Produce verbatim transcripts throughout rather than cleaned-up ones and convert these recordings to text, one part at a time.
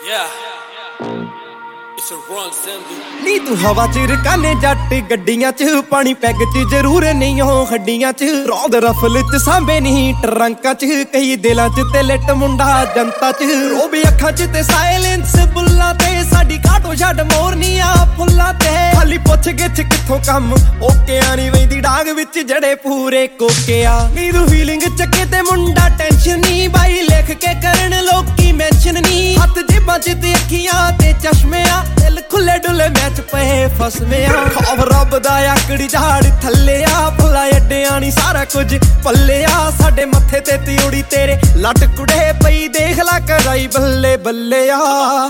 ਨੀ ਤੂੰ ਹਵਾ ਚ ਰਕਾਨੇ ਜੱਟ ਗੱਡੀਆਂ ਚ ਪਾਣੀ ਪੈਗ ਚ ਜ਼ਰੂਰ ਨਹੀਂ ਹੋ ਹੱਡੀਆਂ ਚ ਰੌਦ ਰਫਲ ਚ ਸਾਂਭੇ ਨਹੀਂ ਟਰੰਕਾਂ ਚ ਕਈ ਦਿਲਾਂ ਚ ਤੇ ਲਿਟ ਮੁੰਡਾ ਜਨਤਾ ਚ ਰੋਬੀ ਅੱਖਾਂ ਚ ਤੇ ਸਾਇਲੈਂਸ ਬੁੱਲਾਂ ਤੇ ਸਾਡੀ ਕਾਟੋ ਛੱਡ ਮੋਰਨੀਆਂ ਫੁੱਲਾਂ ਤੇ ਖਾਲੀ ਪੁੱਛ ਗਿੱਛ ਕਿੱਥੋਂ ਕੰਮ ਓਕਿਆਂ ਨਹੀਂ ਵੈਂਦੀ ਡਾਂਗ ਵਿੱਚ ਜੜੇ ਪੂਰੇ ਕੋਕਿਆ ਨੀ ਤੂੰ ਫੀਲਿੰਗ ਚੱਕੇ ਤੇ ਮੁੰਡਾ ਟੈਨਸ਼ਨ ਨਹੀਂ ਬਾਈ ਲਿਖ ਕੇ ਕਰਨ ਲੋਕੀ ਮੈਂਸ਼ਨ ਨਹੀਂ ਹੱਥ ਜੇਬਾਂ ਚ ਤੇ ਅੱਖੀਆਂ ਤੇ ਚਸ਼ਮਿਆਂ ਦਿਲ ਖੁੱਲੇ ਡੁੱਲੇ ਮੈਚ ਪਏ ਫਸਮਿਆਂ ਖੌਫ ਰੱਬ ਦਾ ਆਕੜੀ ਝਾੜ ਥੱਲੇ ਆ ਭੁਲਾ ਅੱਡਿਆਂ ਨੀ ਸਾਰਾ ਕੁਝ ਪੱਲਿਆ ਸਾਡੇ ਮੱਥੇ ਤੇ ਤਿਉੜੀ ਤੇਰੇ ਲੱਟ ਕੁੜੇ ਪਈ ਦੇਖ ਲਾ ਕਰਾਈ ਬੱਲੇ ਬੱਲੇ ਆ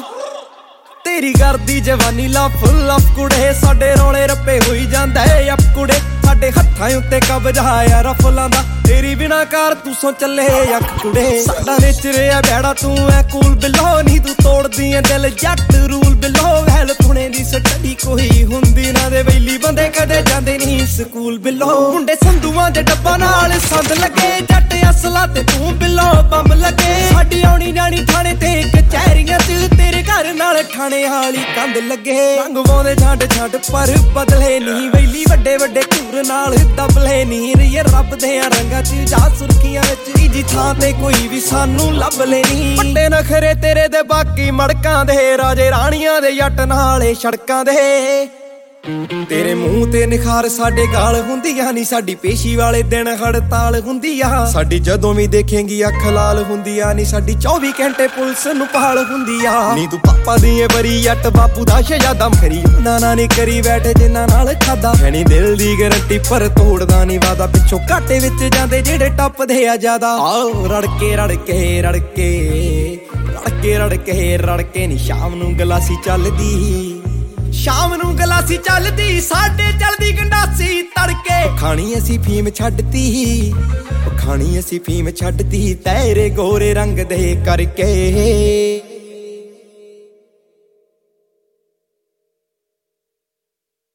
ਤੇਰੀ ਕਰਦੀ ਜਵਾਨੀ ਲਫ ਲਫ ਕੁੜੇ ਸਾਡੇ ਰੋਲੇ ਰੱਪੇ ਹੋਈ ਜਾਂਦਾ ਏ ਅਪ ਕੁੜੇ ਸਾਡੇ ਹੱਥਾਂ ਉੱਤੇ ਕਬਜ਼ਾ ਆ ਰਫਲਾਂ ਦਾ ਤੇਰੀ ਬਿਨਾ ਕਾਰ ਤੂੰ ਸੋ ਚੱਲੇ ਅੱਖ ਕੁੜੇ ਸਾਡਾ ਨੇਚਰ ਆ ਬੈੜਾ ਤੂੰ ਐ ਕੂਲ ਬਿਲੋ ਨਹੀਂ ਤੂੰ ਤੋੜਦੀ ਐ ਦਿਲ ਜੱਟ ਰੂਲ ਬਿਲੋ ਹੈਲ ਪੁਣੇ ਦੀ ਸਟੱਡੀ ਕੋਈ ਹੁੰਦੀ ਨਾ ਦੇ ਵੈਲੀ ਬੰਦੇ ਕਦੇ ਜਾਂਦੇ ਨਹੀਂ ਸਕੂਲ ਬਿਲੋ ਮੁੰਡੇ ਸੰਧੂਆਂ ਦੇ ਡੱਬਾ ਨਾਲ ਸੰਦ ਲੱਗੇ ਜੱਟ ਅਸਲਾ ਤੇ ਤੂੰ ਬਿਲੋ ਬੰਬ ਲੱਗੇ ਸਾਡੀ ਆਉਣੀ ਜਾਣੀ ਥਾਣੇ ਤੇ ਕਚਹਿਰੀਆਂ ਚ ਤੇਰੇ ਘਰ ਨਾਲ ਠਾਣੇ ਵਾਲੀ ਕੰਧ ਲੱਗੇ ਰੰਗ ਵਾਉਂਦੇ ਛੱਡ ਛੱਡ ਪਰ ਬਦਲੇ ਨਹੀਂ ਵੈਲੀ ਵੱਡੇ ਵੱਡੇ ਘੂਰ ਨਾਲ ਦਬਲੇ ਨਹੀਂ ਰੀਏ ਰੱਬ ਦੇ ਰੰਗਾਂ ਚ ਜਾ ਸੁਰਖੀਆਂ ਵਿੱਚ ਤੀਜੀ ਥਾਂ ਤੇ ਕੋਈ ਵੀ ਸਾਨੂੰ ਲੱਭ ਲੈ ਨਹੀਂ ਵੱਡੇ ਨਖਰੇ ਤੇਰੇ ਦੇ ਬਾਕੀ ਮੜਕਾਂ ਦੇ ਰਾਜੇ ਰਾਣੀਆਂ ਦੇ ਜੱਟ ਨਾਲੇ ਸੜਕਾਂ ਦੇ ਤੇਰੇ ਮੂੰਹ ਤੇ ਨਿਖਾਰ ਸਾਡੇ ਗਾਲ ਹੁੰਦੀਆਂ ਨੀ ਸਾਡੀ ਪੇਸ਼ੀ ਵਾਲੇ ਦਿਨ ਹੜਤਾਲ ਹੁੰਦੀ ਆ ਸਾਡੀ ਜਦੋਂ ਵੀ ਦੇਖੇਂਗੀ ਅੱਖ ਲਾਲ ਹੁੰਦੀ ਆ ਨੀ ਸਾਡੀ ਚੌਵੀ ਘੰਟੇ ਪੁਲਿਸ ਨੂੰ ਭਾਲ ਹੁੰਦੀ ਆ ਨੀ ਤੂੰ ਪਾਪਾ ਦੀ ਏ ਬਰੀ ਜੱਟ ਬਾਪੂ ਦਾ ਸ਼ਹਿਜ਼ਾਦਾ ਖਰੀ ਨਾ ਨਾ ਨੀ ਕਰੀ ਬੈਠੇ ਜਿੰਨਾਂ ਨਾਲ ਖਾਦਾ ਹੈ ਨੀ ਦਿਲ ਦੀ ਗਰੰਟੀ ਪਰ ਤੋੜਦਾ ਨੀ ਵਾਦਾ ਪਿੱਛੋਂ ਘਾਟੇ ਵਿੱਚ ਜਾਂਦੇ ਜਿਹੜੇ ਟੱਪਦੇ ਆ ਜ਼ਿਆਦਾ ਆਓ ਰੜਕੇ ਰੜਕੇ ਰੜਕੇ ਰੜਕੇ ਰੜਕੇ ਰੜਕੇ ਨੀ ਸ਼ਾਮ ਨੂੰ ਗਲਾਸੀ ਚੱਲਦੀ ਸ਼ਾਮ ਨੂੰ ਗਲਾਸੀ ਚੱਲਦੀ ਸਾਡੇ ਚੱਲਦੀ ਗੰਡਾਸੀ ਤੜਕੇ ਖਾਣੀ ਅਸੀਂ ਫੀਮ ਛੱਡਤੀ ਖਾਣੀ ਅਸੀਂ ਫੀਮ ਛੱਡਤੀ ਤੇਰੇ ਗੋਰੇ ਰੰਗ ਦੇ ਕਰਕੇ